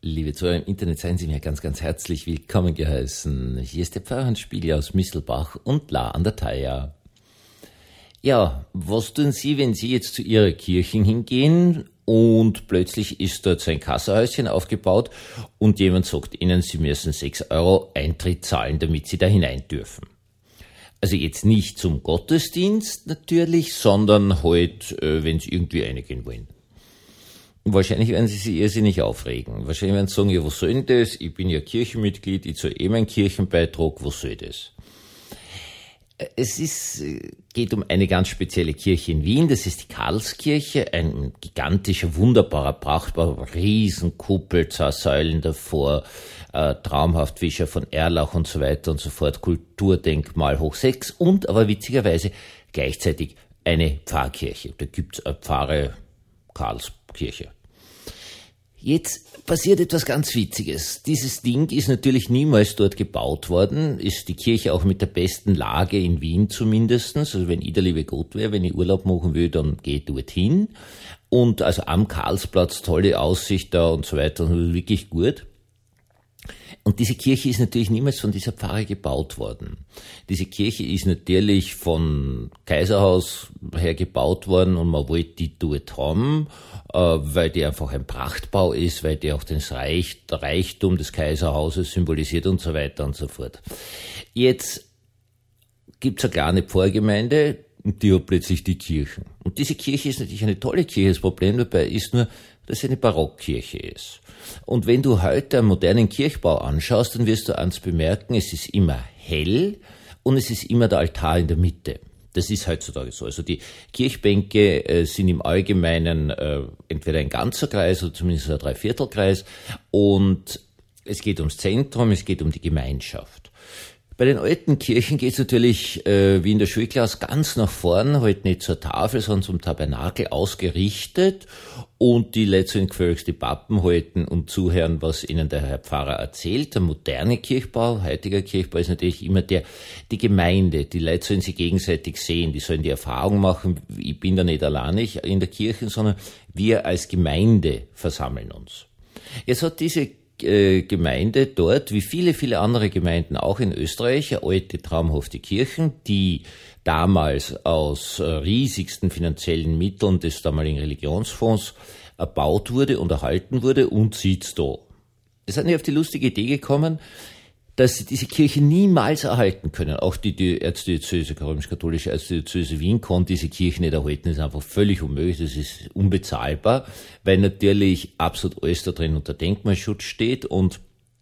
Liebe Zuhörer im Internet, seien Sie mir ganz, ganz herzlich willkommen geheißen. Hier ist der Pfarrer Hans Spiegel aus Mistelbach und La an der Thaya. Ja, was tun Sie, wenn Sie jetzt zu Ihrer Kirche hingehen und plötzlich ist dort so ein Kassahäuschen aufgebaut und jemand sagt Ihnen, Sie müssen 6 Euro Eintritt zahlen, damit Sie da hinein dürfen? Also jetzt nicht zum Gottesdienst natürlich, sondern halt, wenn Sie irgendwie reingehen wollen. Wahrscheinlich werden Sie sich irrsinnig aufregen. Wahrscheinlich werden Sie sagen, ja, was soll denn das? Ich bin ja Kirchenmitglied, ich zahle meinen Kirchenbeitrag, was soll das? Geht um eine ganz spezielle Kirche in Wien, das ist die Karlskirche, ein gigantischer, wunderbarer, prachtbarer Riesenkuppel, 2 Säulen davor, traumhaft Fischer von Erlach und so weiter und so fort, Kulturdenkmal hoch 6 und aber witzigerweise gleichzeitig eine Pfarrkirche. Da gibt's eine Pfarre Karlskirche. Jetzt passiert etwas ganz Witziges. Dieses Ding ist natürlich niemals dort gebaut worden, ist die Kirche auch mit der besten Lage in Wien zumindestens. Also wenn ich der liebe Gott wäre, wenn ich Urlaub machen will, dann gehe ich dorthin. Und also am Karlsplatz, tolle Aussicht da und so weiter, wirklich gut. Und diese Kirche ist natürlich niemals von dieser Pfarre gebaut worden. Diese Kirche ist natürlich von Kaiserhaus her gebaut worden und man wollte die dort haben, weil die einfach ein Prachtbau ist, weil die auch den Reichtum des Kaiserhauses symbolisiert und so weiter und so fort. Jetzt gibt's eine kleine Pfarrgemeinde und die hat plötzlich die Kirchen. Und diese Kirche ist natürlich eine tolle Kirche. Das Problem dabei ist nur, dass sie eine Barockkirche ist. Und wenn du heute einen modernen Kirchbau anschaust, dann wirst du eins bemerken, es ist immer hell und es ist immer der Altar in der Mitte. Das ist heutzutage so. Also die Kirchbänke sind im Allgemeinen entweder ein ganzer Kreis oder zumindest ein Dreiviertelkreis und es geht ums Zentrum, es geht um die Gemeinschaft. Bei den alten Kirchen geht es natürlich, wie in der Schulklasse, ganz nach vorn, halt nicht zur Tafel, sondern zum Tabernakel ausgerichtet und die Leute sollen gefälligst die Pappen halten und zuhören, was ihnen der Herr Pfarrer erzählt. Der moderne Kirchbau, heutiger Kirchbau ist natürlich immer die Gemeinde. Die Leute sollen sich gegenseitig sehen, die sollen die Erfahrung machen, ich bin da nicht alleinig in der Kirche, sondern wir als Gemeinde versammeln uns. Jetzt hat diese Gemeinde dort, wie viele, viele andere Gemeinden auch in Österreich, alte, traumhafte Kirchen, die damals aus riesigsten finanziellen Mitteln des damaligen Religionsfonds erbaut wurde und erhalten wurde und sitzt da. Es sind ja auf die lustige Idee gekommen, dass sie diese Kirche niemals erhalten können. Auch die Erzdiözese, katholisch-katholische Erzdiözese Wien kann diese Kirche nicht erhalten. Das ist einfach völlig unmöglich, das ist unbezahlbar, weil natürlich absolut alles da drin unter Denkmalschutz steht und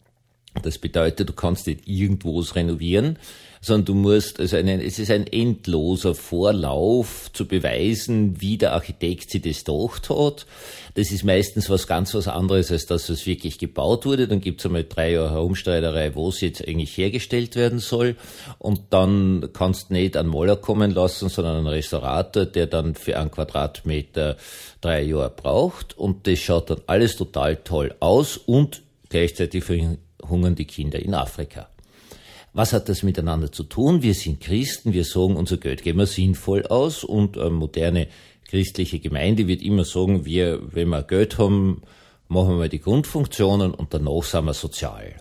das bedeutet, du kannst nicht irgendwo was renovieren, sondern du musst, es ist ein endloser Vorlauf zu beweisen, wie der Architekt sich das gedacht hat. Das ist meistens was anderes, als dass es wirklich gebaut wurde. Dann gibt's einmal 3 Jahre Herumstreiterei, wo es jetzt eigentlich hergestellt werden soll. Und dann kannst du nicht einen Maler kommen lassen, sondern einen Restaurator, der dann für 1 Quadratmeter 3 Jahre braucht. Und das schaut dann alles total toll aus und gleichzeitig verhungern die Kinder in Afrika. Was hat das miteinander zu tun? Wir sind Christen, wir sagen, unser Geld geben wir sinnvoll aus und eine moderne christliche Gemeinde wird immer sagen, wenn wir Geld haben, machen wir mal die Grundfunktionen und danach sind wir sozial.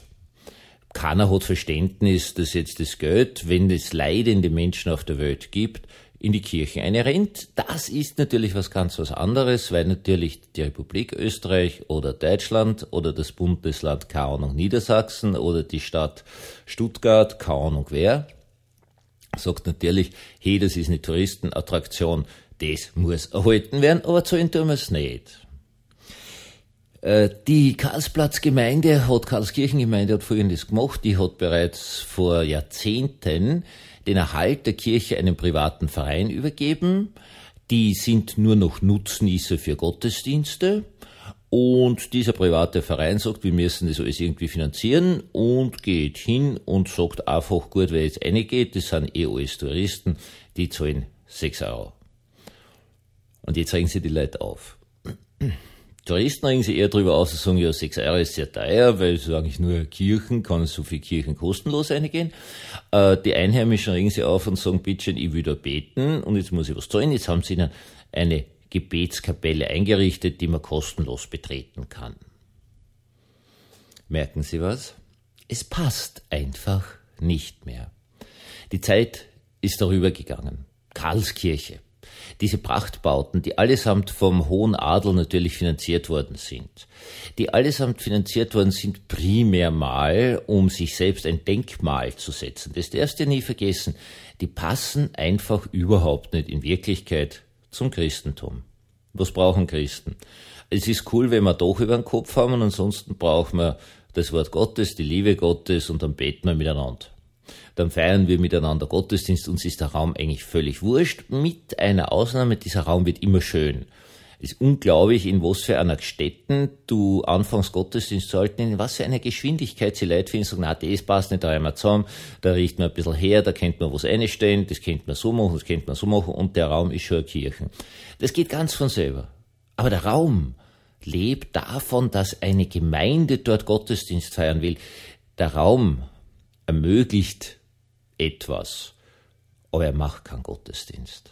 Keiner hat Verständnis, dass jetzt das Geld, wenn es leidende Menschen auf der Welt gibt, in die Kirchen rennt. Das ist natürlich was ganz was anderes, weil natürlich die Republik Österreich oder Deutschland oder das Bundesland, keine Ahnung, Niedersachsen oder die Stadt Stuttgart, keine Ahnung wer, sagt natürlich, hey, das ist eine Touristenattraktion, das muss erhalten werden, aber zahlen tun wir es nicht. Die Karlskirchengemeinde hat Folgendes gemacht, die hat bereits vor Jahrzehnten den Erhalt der Kirche einem privaten Verein übergeben. Die sind nur noch Nutznießer für Gottesdienste. Und dieser private Verein sagt, wir müssen das alles irgendwie finanzieren und geht hin und sagt einfach, gut, wer jetzt reingeht, das sind alles Touristen, die zahlen 6 Euro. Und jetzt regen sie die Leute auf. Touristen regen sich eher drüber aus und sagen, ja, 6 Euro ist sehr teuer, weil es eigentlich nur Kirchen, kann so viel Kirchen kostenlos reingehen. Die Einheimischen regen sich auf und sagen, bitte, ich will da beten und jetzt muss ich was zahlen. Jetzt haben sie ihnen eine Gebetskapelle eingerichtet, die man kostenlos betreten kann. Merken Sie was? Es passt einfach nicht mehr. Die Zeit ist darüber gegangen. Karlskirche. Diese Prachtbauten, die allesamt vom hohen Adel natürlich finanziert worden sind, die allesamt finanziert worden sind primär mal, um sich selbst ein Denkmal zu setzen. Das darfst du nie vergessen. Die passen einfach überhaupt nicht in Wirklichkeit zum Christentum. Was brauchen Christen? Es ist cool, wenn wir doch über den Kopf haben, und ansonsten brauchen wir das Wort Gottes, die Liebe Gottes, und dann beten wir miteinander. Dann feiern wir miteinander Gottesdienst, uns ist der Raum eigentlich völlig wurscht, mit einer Ausnahme, dieser Raum wird immer schön. Es ist unglaublich, in was für einer Stätten du anfangs Gottesdienst zu halten, in was für einer Geschwindigkeit sie Leute finden, sagen, na, das passt nicht, da einmal zusammen, da riecht man ein bisschen her, da könnte man was einstellen, das könnte man so machen, das könnte man so machen, und der Raum ist schon eine Kirche. Das geht ganz von selber. Aber der Raum lebt davon, dass eine Gemeinde dort Gottesdienst feiern will. Der Raum ermöglicht etwas, aber er macht keinen Gottesdienst.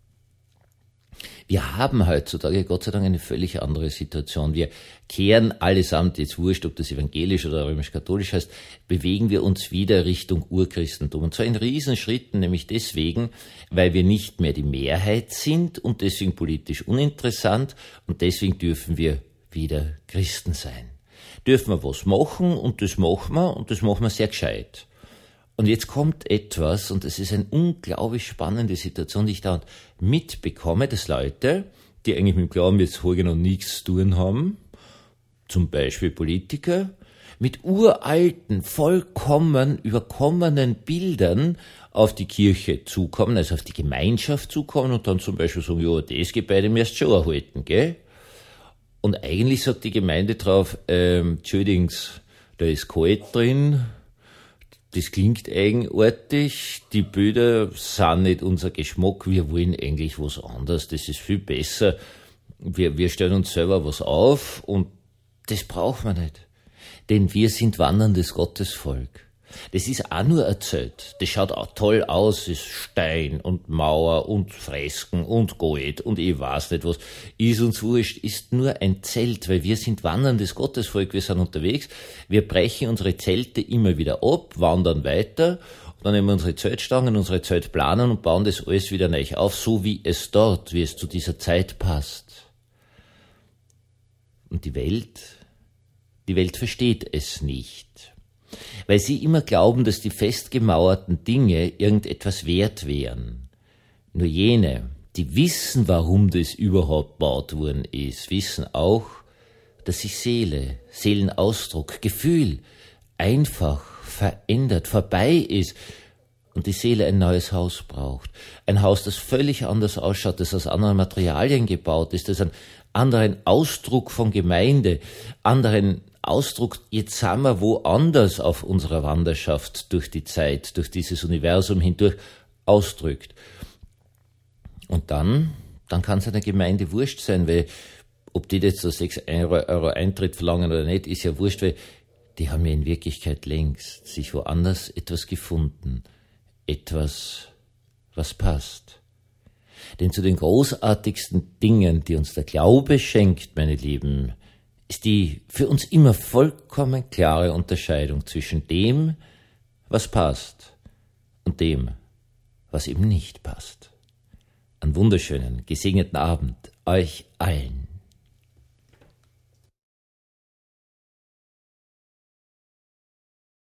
Wir haben heutzutage Gott sei Dank eine völlig andere Situation. Wir kehren allesamt, jetzt wurscht, ob das evangelisch oder römisch-katholisch heißt, bewegen wir uns wieder Richtung Urchristentum. Und zwar in Riesenschritten, nämlich deswegen, weil wir nicht mehr die Mehrheit sind und deswegen politisch uninteressant, und deswegen dürfen wir wieder Christen sein. Dürfen wir was machen, und das machen wir sehr gescheit. Und jetzt kommt etwas, und es ist eine unglaublich spannende Situation, die ich da mitbekomme, dass Leute, die eigentlich mit dem Glauben jetzt vorgenommen nichts zu tun haben, zum Beispiel Politiker, mit uralten, vollkommen überkommenen Bildern auf die Kirche zukommen, also auf die Gemeinschaft zukommen, und dann zum Beispiel sagen, ja, das Gebäude müsst ihr schon erhalten, gell? Und eigentlich sagt die Gemeinde drauf, Entschuldigung, da ist kalt drin, das klingt eigenartig, die Bilder sind nicht unser Geschmack, wir wollen eigentlich was anderes, das ist viel besser, wir stellen uns selber was auf, und das brauchen wir nicht, denn wir sind wanderndes Gottesvolk. Das ist auch nur erzählt. Das schaut auch toll aus, ist Stein und Mauer und Fresken und Gold und ich weiß nicht was. Ist uns wurscht, ist nur ein Zelt, weil wir sind wanderndes Gottesvolk, wir sind unterwegs. Wir brechen unsere Zelte immer wieder ab, wandern weiter, und dann nehmen wir unsere Zeltstangen, unsere Zeltplanen und bauen das alles wieder neu auf, so wie es dort, wie es zu dieser Zeit passt. Und die Welt versteht es nicht. Weil sie immer glauben, dass die festgemauerten Dinge irgendetwas wert wären. Nur jene, die wissen, warum das überhaupt gebaut worden ist, wissen auch, dass sich Seele, Seelenausdruck, Gefühl einfach verändert, vorbei ist und die Seele ein neues Haus braucht. Ein Haus, das völlig anders ausschaut, das aus anderen Materialien gebaut ist, das einen anderen Ausdruck von Gemeinde, anderen Ausdruck, jetzt sind wir woanders auf unserer Wanderschaft durch die Zeit, durch dieses Universum hindurch ausdrückt. Und dann kann es einer Gemeinde wurscht sein, weil ob die jetzt so 6 Euro Eintritt verlangen oder nicht, ist ja wurscht, weil die haben ja in Wirklichkeit längst sich woanders etwas gefunden, etwas, was passt. Denn zu den großartigsten Dingen, die uns der Glaube schenkt, meine Lieben, ist die für uns immer vollkommen klare Unterscheidung zwischen dem, was passt, und dem, was eben nicht passt. Einen wunderschönen, gesegneten Abend euch allen.